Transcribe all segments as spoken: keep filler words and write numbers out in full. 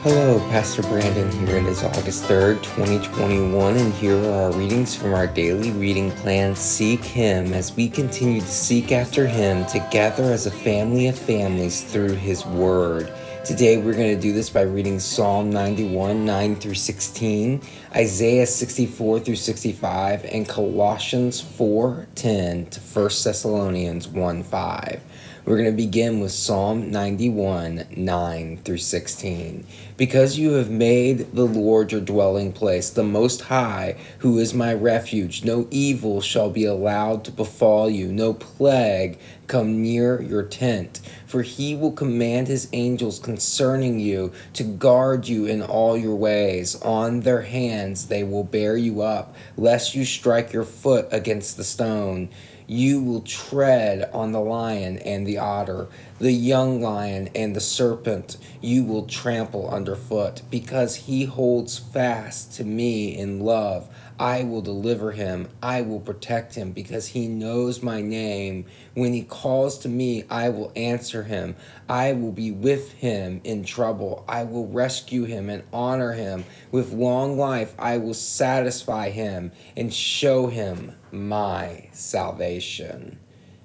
Hello, Pastor Brandon here. It is August third, twenty twenty-one, and here are our readings from our daily reading plan, Seek Him, as we continue to seek after Him together as a family of families through His Word. Today we're going to do this by reading Psalm ninety-one, nine through sixteen, Isaiah sixty-four through sixty-five, and Colossians four, ten to First Thessalonians one, five. We're going to begin with Psalm ninety-one, nine through sixteen. Because you have made the Lord your dwelling place, the Most High, who is my refuge, no evil shall be allowed to befall you, no plague come near your tent. For he will command his angels concerning you to guard you in all your ways. On their hands they will bear you up, lest you strike your foot against the stone. You will tread on the lion and the otter, the young lion and the serpent you will trample underfoot. Because he holds fast to me in love, I will deliver him. I will protect him because he knows my name. When he calls to me, I will answer him. I will be with him in trouble. I will rescue him and honor him. With long life, I will satisfy him and show him my salvation.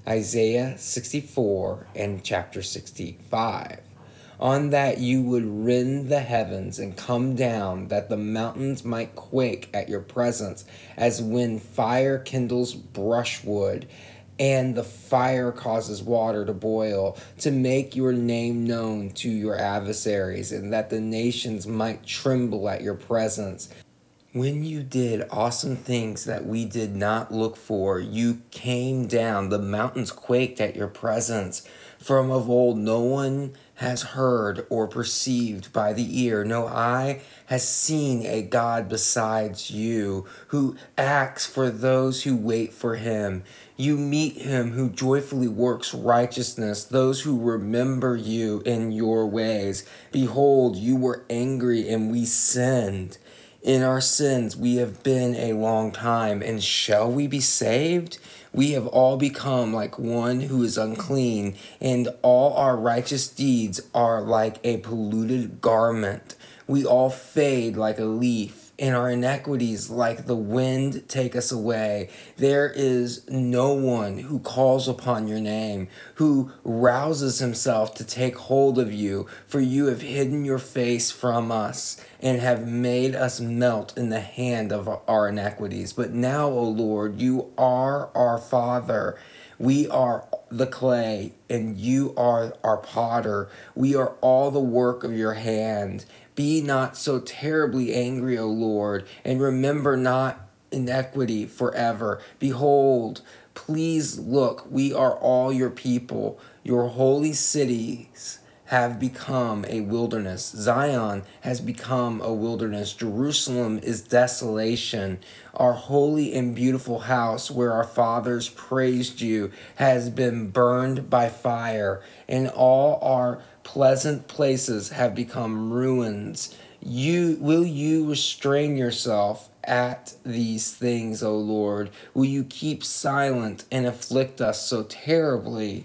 Isaiah sixty-four and chapter sixty-five. On that you would rend the heavens and come down, that the mountains might quake at your presence, as when fire kindles brushwood, and the fire causes water to boil, to make your name known to your adversaries, and that the nations might tremble at your presence. When you did awesome things that we did not look for, you came down, the mountains quaked at your presence. From of old no one has heard or perceived by the ear, no eye has seen a God besides you, who acts for those who wait for him. You meet him who joyfully works righteousness, those who remember you in your ways. Behold, you were angry and we sinned. In our sins we have been a long time, and shall we be saved? We have all become like one who is unclean, and all our righteous deeds are like a polluted garment. We all fade like a leaf, and our iniquities like the wind take us away. There is no one who calls upon your name, who rouses himself to take hold of you, for you have hidden your face from us and have made us melt in the hand of our iniquities. But now, O Lord, you are our Father. We are the clay, and you are our potter. We are all the work of your hand. Be not so terribly angry, O Lord, and remember not iniquity forever. Behold, please look, we are all your people. Your holy cities have become a wilderness. Zion has become a wilderness. Jerusalem is desolation. Our holy and beautiful house where our fathers praised you has been burned by fire, and all our pleasant places have become ruins. You will you restrain yourself at these things, O Lord? Will you keep silent and afflict us so terribly?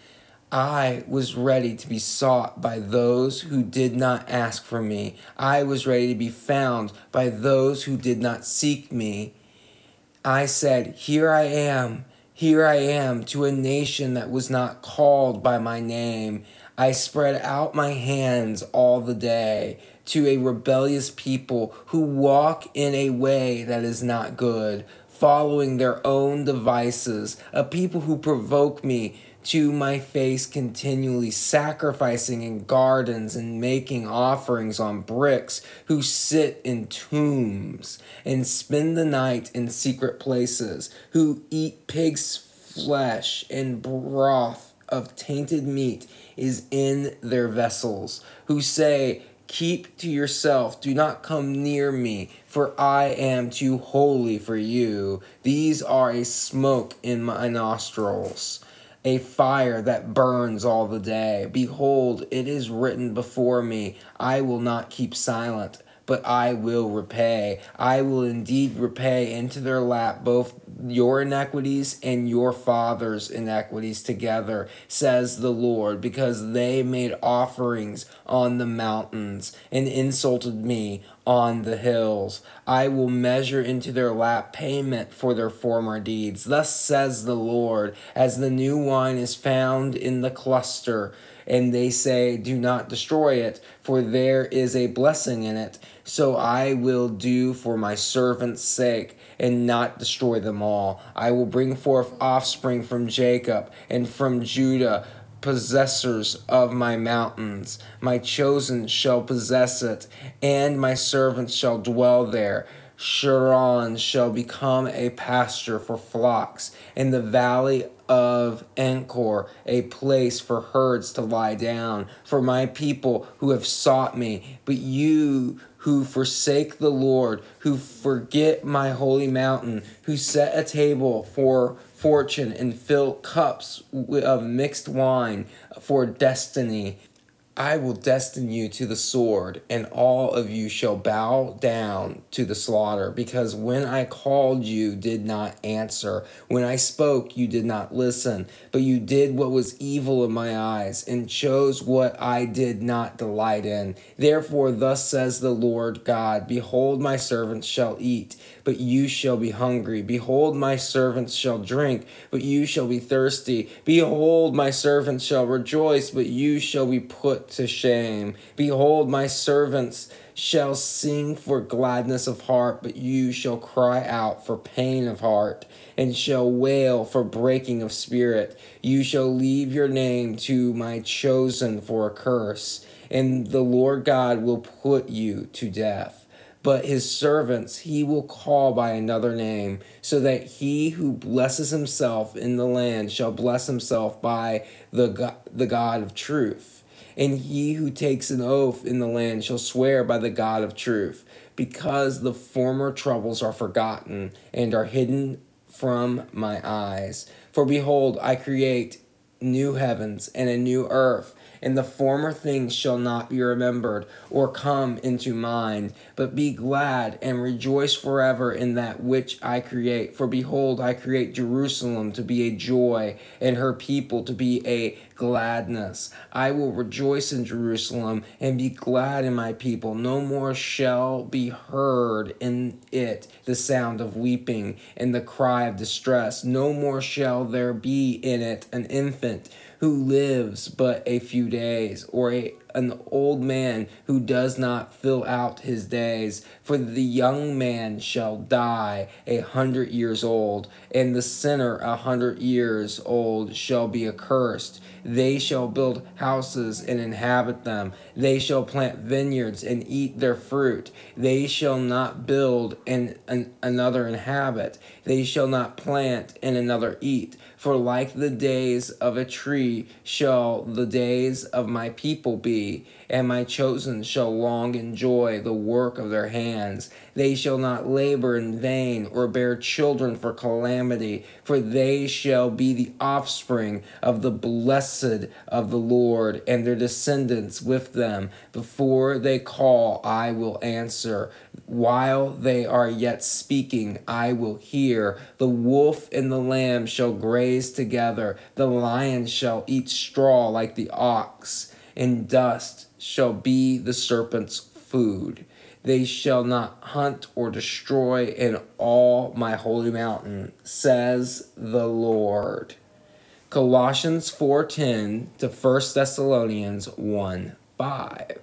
I was ready to be sought by those who did not ask for me. I was ready to be found by those who did not seek me. I said, Here I am, here I am, to a nation that was not called by my name. I spread out my hands all the day to a rebellious people who walk in a way that is not good, following their own devices, a people who provoke me to my face continually, sacrificing in gardens and making offerings on bricks, who sit in tombs and spend the night in secret places, who eat pig's flesh, and broth of tainted meat is in their vessels, who say, Keep to yourself, do not come near me, for I am too holy for you. These are a smoke in my nostrils, a fire that burns all the day. Behold, it is written before me, I will not keep silent. but I will repay. I will indeed repay into their lap both your iniquities and your father's iniquities together, says the Lord, because they made offerings on the mountains and insulted me on the hills. I will measure into their lap payment for their former deeds. Thus says the Lord, as the new wine is found in the cluster, and they say, do not destroy it, for there is a blessing in it. So I will do for my servant's sake, and not destroy them all. I will bring forth offspring from Jacob, and from Judah, possessors of my mountains. My chosen shall possess it, and my servants shall dwell there. Sharon shall become a pasture for flocks, and the valley of Enkor a place for herds to lie down, for my people who have sought me. But you who forsake the Lord, who forget my holy mountain, who set a table for fortune and fill cups of mixed wine for destiny, I will destine you to the sword, and all of you shall bow down to the slaughter, because when I called you did not answer. When I spoke, you did not listen, but you did what was evil in my eyes, and chose what I did not delight in. Therefore, thus says the Lord God, behold, my servants shall eat, but you shall be hungry. Behold, my servants shall drink, but you shall be thirsty. Behold, my servants shall rejoice, but you shall be put to shame. Behold, my servants shall sing for gladness of heart, but you shall cry out for pain of heart, and shall wail for breaking of spirit. You shall leave your name to my chosen for a curse, and the Lord God will put you to death. But his servants he will call by another name, so that he who blesses himself in the land shall bless himself by the God, the God of truth. And he who takes an oath in the land shall swear by the God of truth, because the former troubles are forgotten and are hidden from my eyes. For behold, I create new heavens and a new earth, and the former things shall not be remembered or come into mind. But be glad and rejoice forever in that which I create. For behold, I create Jerusalem to be a joy, and her people to be a gladness. I will rejoice in Jerusalem and be glad in my people. No more shall be heard in it the sound of weeping and the cry of distress. No more shall there be in it an infant who lives but a few days, or a, an old man who does not fill out his days. For the young man shall die a hundred years old, and the sinner a hundred years old shall be accursed. They shall build houses and inhabit them. They shall plant vineyards and eat their fruit. They shall not build and an, another inhabit. They shall not plant and another eat. For like the days of a tree shall the days of my people be, and my chosen shall long enjoy the work of their hands. They shall not labor in vain or bear children for calamity, for they shall be the offspring of the blessed of the Lord, and their descendants with them. Before they call, I will answer. While they are yet speaking, I will hear. The wolf and the lamb shall graze together. The lion shall eat straw like the ox, and dust shall be the serpent's food. They shall not hunt or destroy in all my holy mountain, says the Lord. Colossians four ten to First Thessalonians one five.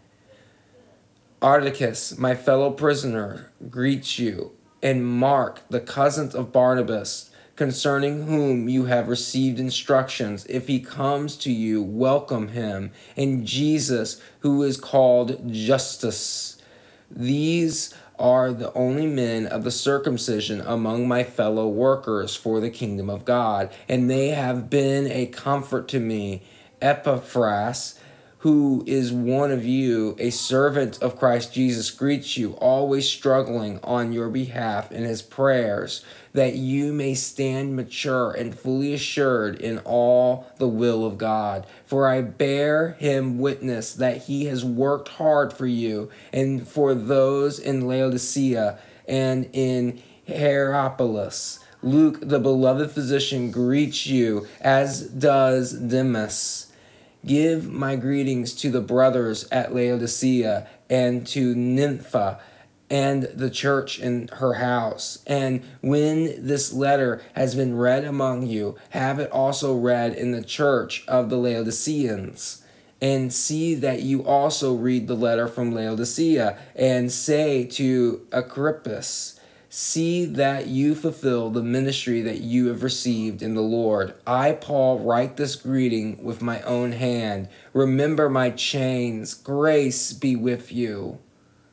Articus, my fellow prisoner, greets you, and Mark, the cousin of Barnabas, concerning whom you have received instructions. If he comes to you, welcome him, and Jesus, who is called Justus. These are the only men of the circumcision among my fellow workers for the kingdom of God, and they have been a comfort to me. Epaphras, who is one of you, a servant of Christ Jesus, greets you, always struggling on your behalf in his prayers, that you may stand mature and fully assured in all the will of God. For I bear him witness that he has worked hard for you and for those in Laodicea and in Hierapolis. Luke, the beloved physician, greets you, as does Demas. Give my greetings to the brothers at Laodicea and to Nympha and the church in her house. And when this letter has been read among you, have it also read in the church of the Laodiceans. And see that you also read the letter from Laodicea, and say to Agrippus, see that you fulfill the ministry that you have received in the Lord. I, Paul, write this greeting with my own hand. Remember my chains. Grace be with you.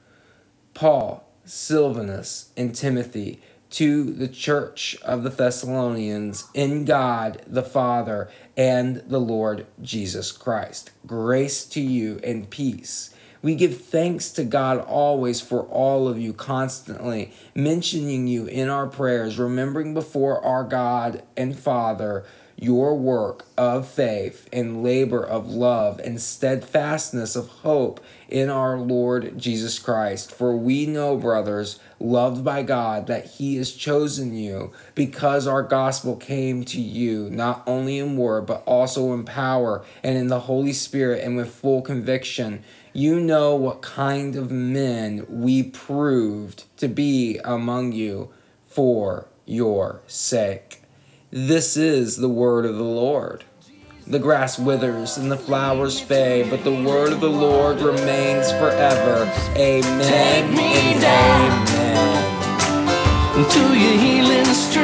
Paul, Silvanus, and Timothy, to the church of the Thessalonians, in God the Father and the Lord Jesus Christ. Grace to you and peace. We give thanks to God always for all of you, constantly mentioning you in our prayers, remembering before our God and Father your work of faith and labor of love and steadfastness of hope in our Lord Jesus Christ. For we know, brothers, loved by God, that he has chosen you because our gospel came to you, not only in word, but also in power and in the Holy Spirit and with full conviction. You know what kind of men we proved to be among you for your sake. This is the word of the Lord. The grass withers and the flowers fade, but the word of the Lord remains forever. Amen. Take me and down amen. to your healing stream.